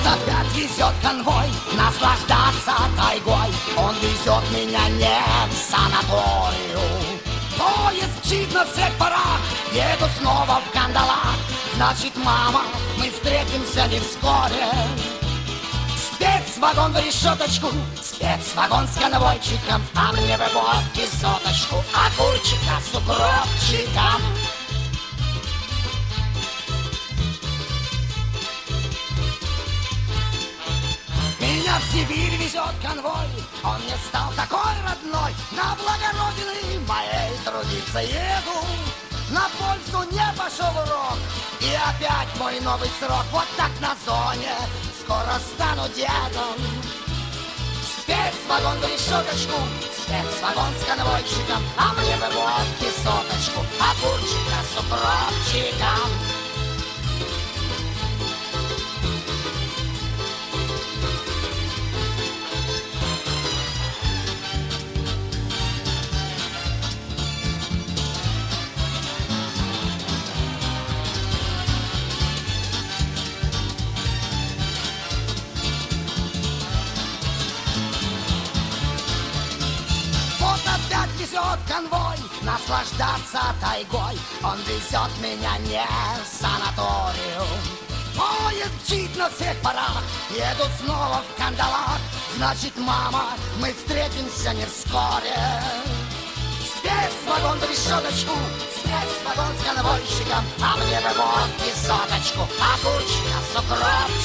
опять везет конвой наслаждаться тайгой. Он везет меня не в санаторию. Поезд мчит на всех парах, еду снова в кандалах. Значит, мама, мы встретимся не вскоре. Спецвагон в решеточку, спецвагон с конвойчиком, а мне бы водки соточку, огурчика с укропчиком. Меня в Сибирь везет конвой, он мне стал такой родной. На благо Родины моей трудиться еду. На пользу не пошел урок, и опять мой новый срок. Вот так на зоне скоро стану дедом. Спецвагон в решеточку, спецвагон с конвойчиком, а мне бы водки соточку, огурчика с укропчиком. Везет конвой наслаждаться тайгой. Он везет меня не в санаторию. Поезд мчит на всех парах, еду снова в кандалах. Значит, мама, мы встретимся не вскоре. Спецвагон в решеточку, спецвагон с конвойщиком, а мне бы водки соточку, огурчика с укропчиком.